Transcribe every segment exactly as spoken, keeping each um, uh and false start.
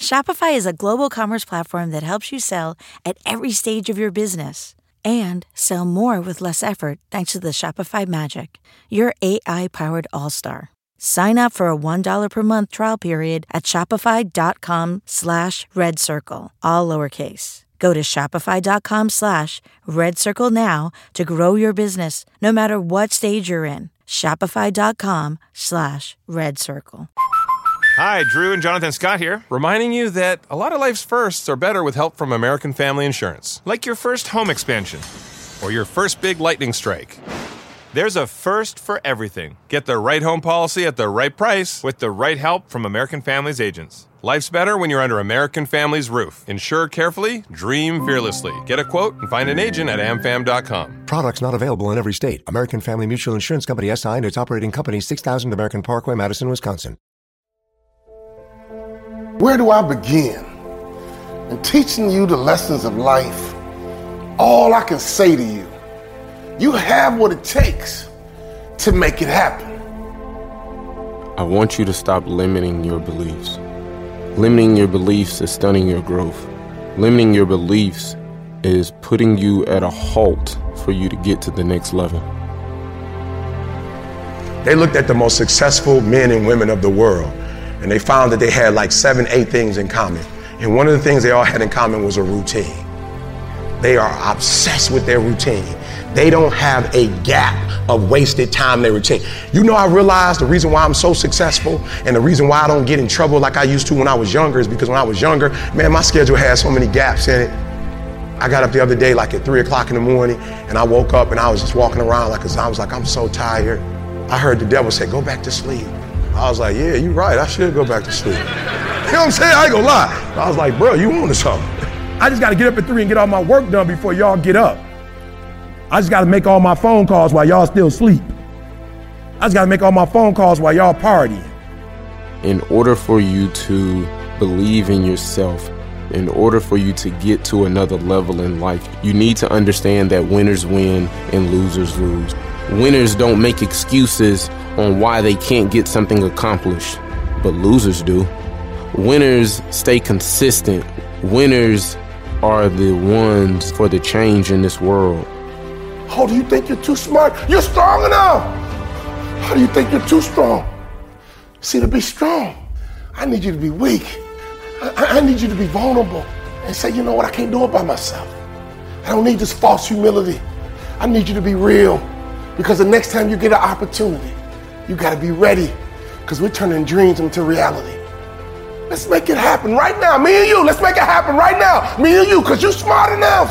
Shopify is a global commerce platform that helps you sell at every stage of your business and sell more with less effort thanks to the Shopify Magic, your A I-powered all-star. Sign up for a one dollar per month trial period at shopify.com slash red circle, all lowercase. Go to shopify.com slash red circle now to grow your business no matter what stage you're in. Shopify.com slash red circle. Hi, Drew and Jonathan Scott here, reminding you that a lot of life's firsts are better with help from American Family Insurance. Like your first home expansion or your first big lightning strike. There's a first for everything. Get the right home policy at the right price with the right help from American Family's agents. Life's better when you're under American Family's roof. Insure carefully, dream fearlessly. Get a quote and find an agent at am fam dot com. Products not available in every state. American Family Mutual Insurance Company S I and its operating company, six thousand American Parkway, Madison, Wisconsin. Where do I begin? In teaching you the lessons of life, all I can say to you, you have what it takes to make it happen. I want you to stop limiting your beliefs. Limiting your beliefs is stunning your growth. Limiting your beliefs is putting you at a halt for you to get to the next level. They looked at the most successful men and women of the world, and they found that they had like seven, eight things in common. And one of the things they all had in common was a routine. They are obsessed with their routine. They don't have a gap of wasted time in their routine. You know, I realized the reason why I'm so successful and the reason why I don't get in trouble like I used to when I was younger is because when I was younger, man, my schedule had so many gaps in it. I got up the other day like at three o'clock in the morning and I woke up and I was just walking around like, I was like, I'm so tired. I heard the devil say, go back to sleep. I was like, yeah, you're right. I should go back to sleep. You know what I'm saying? I ain't gonna lie. I was like, bro, you on to something. I just got to get up at three and get all my work done before y'all get up. I just got to make all my phone calls while y'all still sleep. I just got to make all my phone calls while y'all partying. In order for you to believe in yourself, in order for you to get to another level in life, you need to understand that winners win and losers lose. Winners don't make excuses on why they can't get something accomplished, but losers do. Winners stay consistent. Winners are the ones for the change in this world. Oh, do you think you're too smart? You're strong enough. How do you think you're too strong? See, to be strong, I need you to be weak. I, I need you to be vulnerable and say, you know what, I can't do it by myself. I don't need this false humility. I need you to be real, because the next time you get an opportunity, you got to be ready, because we're turning dreams into reality. Let's make it happen right now. Me and you, let's make it happen right now. Me and you, because you're smart enough.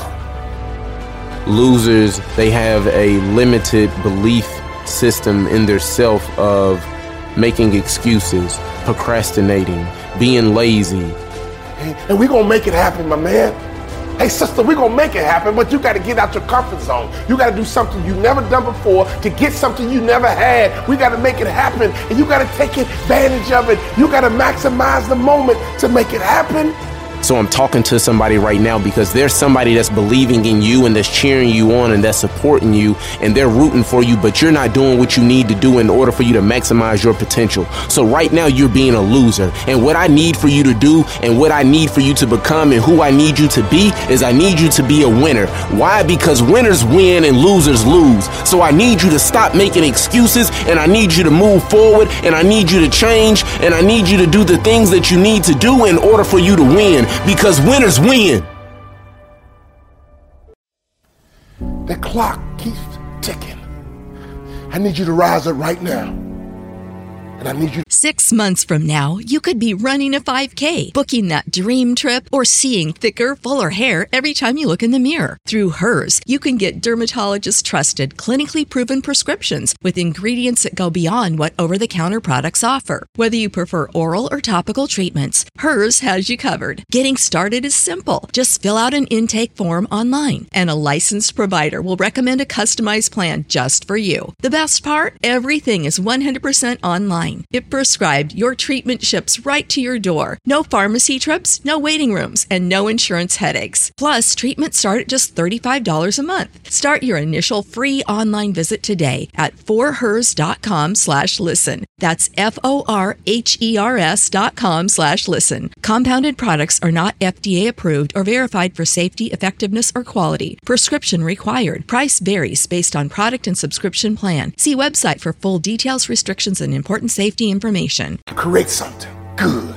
Losers, they have a limited belief system in their self of making excuses, procrastinating, being lazy. And we're going to make it happen, my man. Hey, sister, we're going to make it happen, but you got to get out your comfort zone. You got to do something you've never done before to get something you never had. We got to make it happen, and you got to take advantage of it. You got to maximize the moment to make it happen. So I'm talking to somebody right now because there's somebody that's believing in you and that's cheering you on and that's supporting you and they're rooting for you, but you're not doing what you need to do in order for you to maximize your potential. So right now you're being a loser. And what I need for you to do and what I need for you to become and who I need you to be is I need you to be a winner. Why? Because winners win and losers lose. So I need you to stop making excuses and I need you to move forward and I need you to change and I need you to do the things that you need to do in order for you to win. Because winners win. The clock keeps ticking. I need you to rise up right now. And I need you. Six months from now, you could be running a five K, booking that dream trip, or seeing thicker, fuller hair every time you look in the mirror. Through Hers, you can get dermatologist-trusted, clinically proven prescriptions with ingredients that go beyond what over-the-counter products offer. Whether you prefer oral or topical treatments, Hers has you covered. Getting started is simple. Just fill out an intake form online, and a licensed provider will recommend a customized plan just for you. The best part? Everything is one hundred percent online. online. If prescribed, your treatment ships right to your door. No pharmacy trips, no waiting rooms, and no insurance headaches. Plus, treatments start at just thirty-five dollars a month. Start your initial free online visit today at forhers.com slash listen. That's F-O-R-H-E-R-S dot com slash listen. Compounded products are not F D A approved or verified for safety, effectiveness, or quality. Prescription required. Price varies based on product and subscription plan. See website for full details, restrictions, and important safety information. Create something good.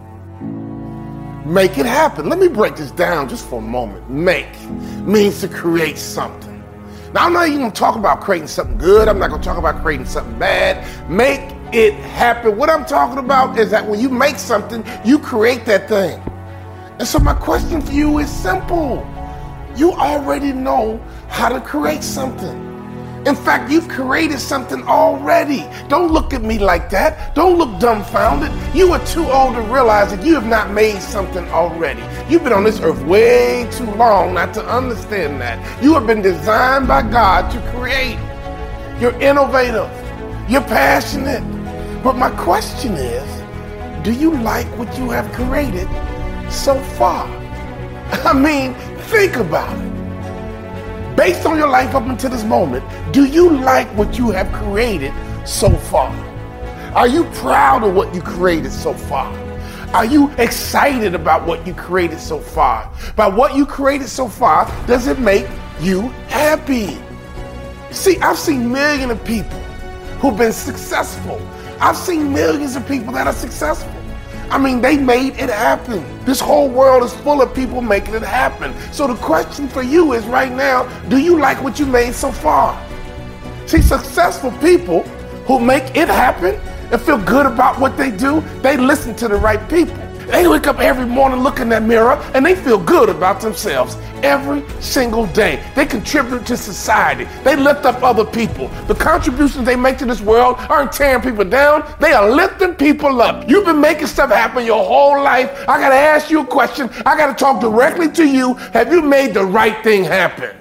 Make it happen. Let me break this down just for a moment. Make means to create something. Now, I'm not even going to talk about creating something good. I'm not going to talk about creating something bad. Make it happen. What I'm talking about is that when you make something, you create that thing. And so my question for you is simple. You already know how to create something. In fact, you've created something already. Don't look at me like that. Don't look dumbfounded. You are too old to realize that you have not made something already. You've been on this earth way too long not to understand that. You have been designed by God to create. You're innovative. You're passionate. But my question is, do you like what you have created so far? I mean, think about it. Based on your life up until this moment, do you like what you have created so far? Are you proud of what you created so far? Are you excited about what you created so far? By what you created so far, does it make you happy? See, I've seen millions of people who've been successful. I've seen millions of people that are successful. I mean, they made it happen. This whole world is full of people making it happen. So the question for you is right now, do you like what you made so far? See, successful people who make it happen and feel good about what they do, they listen to the right people. They wake up every morning, look in that mirror, and they feel good about themselves every single day. They contribute to society. They lift up other people. The contributions they make to this world aren't tearing people down. They are lifting people up. You've been making stuff happen your whole life. I got to ask you a question. I got to talk directly to you. Have you made the right thing happen?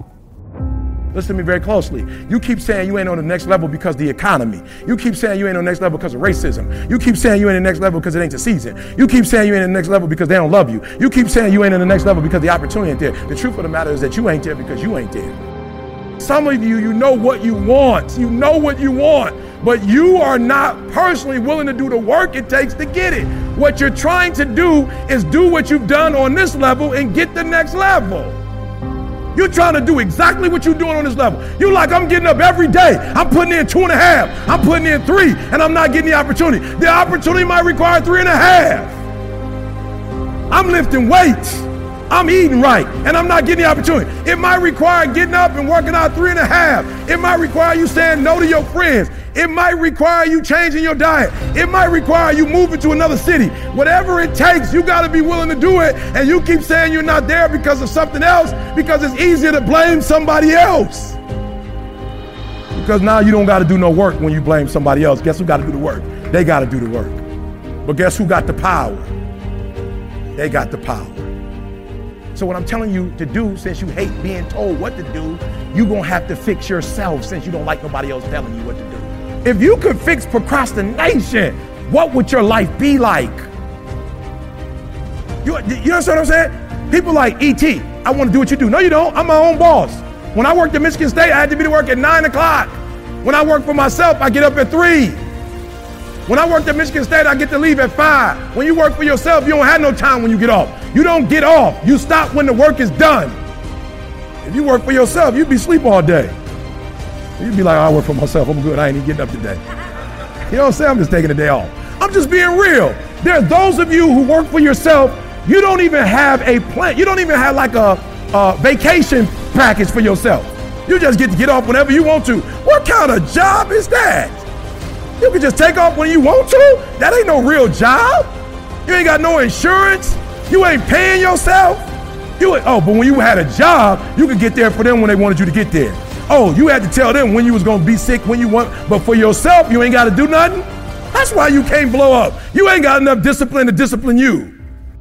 Listen to me very closely. You keep saying you ain't on the next level because of the economy. You keep saying you ain't on the next level because of racism. You keep saying you ain't on the next level because it ain't the season. You keep saying you ain't on the next level because they don't love you. You keep saying you ain't on the next level because the opportunity ain't there. The truth of the matter is that you ain't there because you ain't there. Some of you, you know what you want. You know what you want, but you are not personally willing to do the work it takes to get it. What you're trying to do is do what you've done on this level and get the next level. You're trying to do exactly what you're doing on this level. You're like, I'm getting up every day. I'm putting in two and a half. I'm putting in three, and I'm not getting the opportunity. The opportunity might require three and a half. I'm lifting weights. I'm eating right, and I'm not getting the opportunity. It might require getting up and working out three and a half. It might require you saying no to your friends. It might require you changing your diet. It might require you moving to another city. Whatever it takes, you got to be willing to do it. And you keep saying you're not there because of something else, because it's easier to blame somebody else. Because now you don't got to do no work when you blame somebody else. Guess who got to do the work? They got to do the work. But guess who got the power? They got the power. So what I'm telling you to do, since you hate being told what to do, you're going to have to fix yourself since you don't like nobody else telling you what to do. If you could fix procrastination, what would your life be like? You, you understand what I'm saying? People like, E T, I want to do what you do. No, you don't. I'm my own boss. When I worked at Michigan State, I had to be to work at nine o'clock. When I work for myself, I get up at three. When I worked at Michigan State, I get to leave at five. When you work for yourself, you don't have no time when you get off. You don't get off. You stop when the work is done. If you work for yourself, you'd be asleep all day. You'd be like, oh, I work for myself. I'm good. I ain't even getting up today. You know what I'm saying? I'm just taking a day off. I'm just being real. There's those of you who work for yourself, you don't even have a plan. You don't even have like a, a vacation package for yourself. You just get to get off whenever you want to. What kind of job is that? You can just take off when you want to? That ain't no real job. You ain't got no insurance. You ain't paying yourself. You ain't, oh, but when you had a job, you could get there for them when they wanted you to get there. Oh, you had to tell them when you was gonna be sick, when you want, but for yourself, you ain't gotta do nothing. That's why you can't blow up. You ain't got enough discipline to discipline you.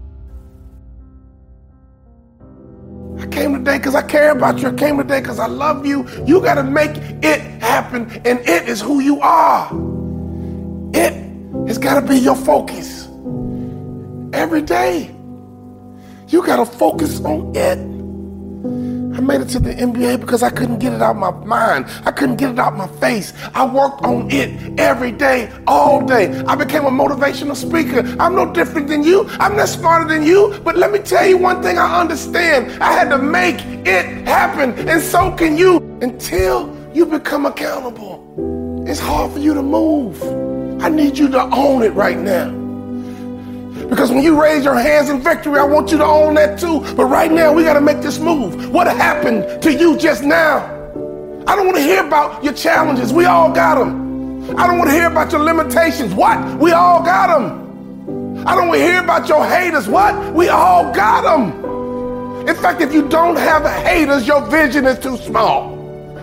I came today because I care about you. I came today because I love you. You gotta make it happen, and it is who you are. It has got to be your focus. Every day, you got to focus on it. I made it to the N B A because I couldn't get it out of my mind. I couldn't get it out of my face. I worked on it every day, all day. I became a motivational speaker. I'm no different than you. I'm not smarter than you. But let me tell you one thing I understand. I had to make it happen, and so can you. Until you become accountable, it's hard for you to move. I need you to own it right now. Because when you raise your hands in victory, I want you to own that too. But right now, we got to make this move. What happened to you just now? I don't want to hear about your challenges. We all got them. I don't want to hear about your limitations. What? We all got them. I don't want to hear about your haters. What? We all got them. In fact, if you don't have haters, your vision is too small.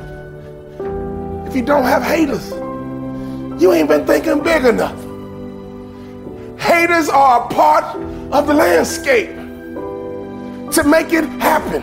If you don't have haters, you ain't been thinking big enough. Haters are a part of the landscape to make it happen.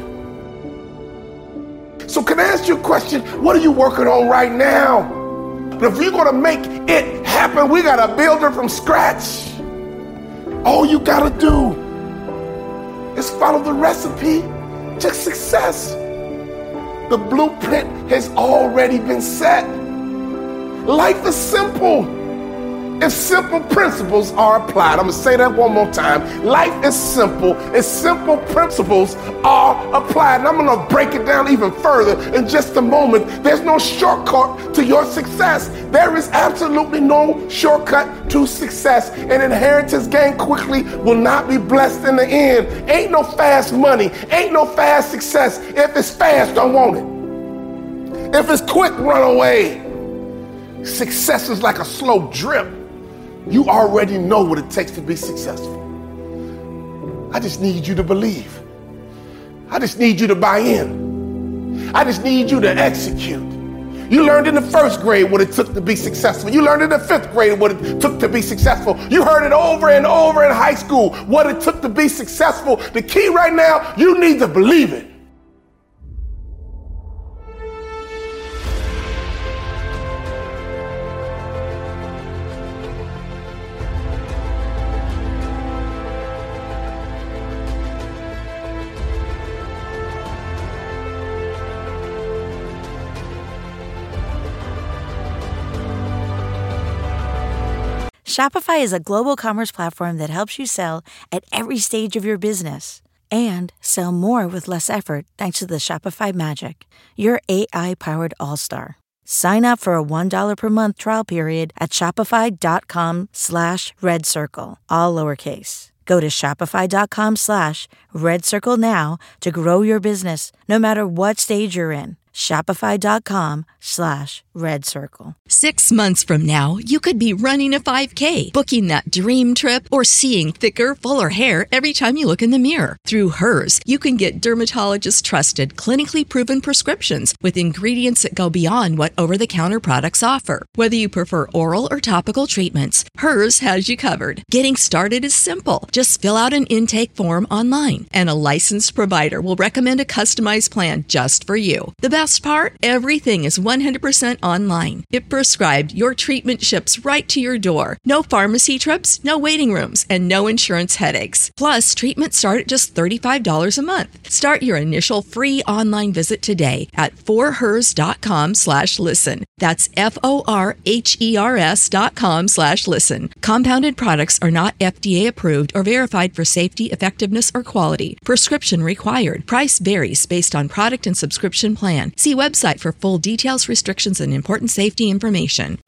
So can I ask you a question? What are you working on right now? But if you're going to make it happen, we got to build it from scratch. All you got to do is follow the recipe to success. The blueprint has already been set. Life is simple if simple principles are applied. I'm going to say that one more time. Life is simple if simple principles are applied. And I'm going to break it down even further in just a moment. There's no shortcut to your success. There is absolutely no shortcut to success. An inheritance gained quickly will not be blessed in the end. Ain't no fast money. Ain't no fast success. If it's fast, don't want it. If it's quick, run away. Success is like a slow drip. You already know what it takes to be successful. I just need you to believe. I just need you to buy in. I just need you to execute. You learned in the first grade what it took to be successful. You learned in the fifth grade what it took to be successful. You heard it over and over in high school, what it took to be successful. The key right now, you need to believe it. Shopify is a global commerce platform that helps you sell at every stage of your business and sell more with less effort thanks to the Shopify Magic, your A I-powered all-star. Sign up for a one dollar per month trial period at shopify.com slash red circle, all lowercase. Go to shopify.com slash red circle now to grow your business no matter what stage you're in. Shopify.com slash red circle. Six months from now, you could be running a five K, booking that dream trip, or seeing thicker, fuller hair every time you look in the mirror. Through Hers, you can get dermatologist-trusted, clinically proven prescriptions with ingredients that go beyond what over-the-counter products offer. Whether you prefer oral or topical treatments, Hers has you covered. Getting started is simple. Just fill out an intake form online, and a licensed provider will recommend a customized plan just for you. The best part? Everything is one hundred percent online. If prescribed, your treatment ships right to your door. No pharmacy trips, no waiting rooms, and no insurance headaches. Plus, treatments start at just thirty-five dollars a month. Start your initial free online visit today at forhers.com slash listen. That's F-O-R-H-E-R-S dot com slash listen. Compounded products are not F D A approved or verified for safety, effectiveness, or quality. Prescription required. Price varies based on product and subscription plan. See website for full details, restrictions, and important safety information.